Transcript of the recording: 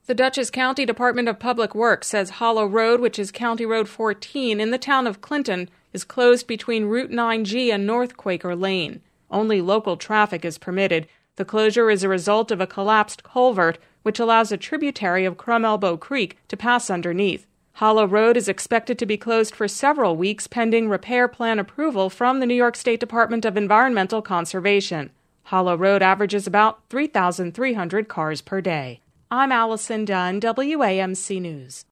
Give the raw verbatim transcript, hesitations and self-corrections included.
The Dutchess County Department of Public Works says Hollow Road, which is County Road fourteen in the town of Clinton, is closed between Route nine G and North Quaker Lane. Only local traffic is permitted. The closure is a result of a collapsed culvert, which allows a tributary of Crum Elbow Creek to pass underneath. Hollow Road is expected to be closed for several weeks pending repair plan approval from the New York State Department of Environmental Conservation. Hollow Road averages about three thousand three hundred cars per day. I'm Allison Dunn, W A M C News.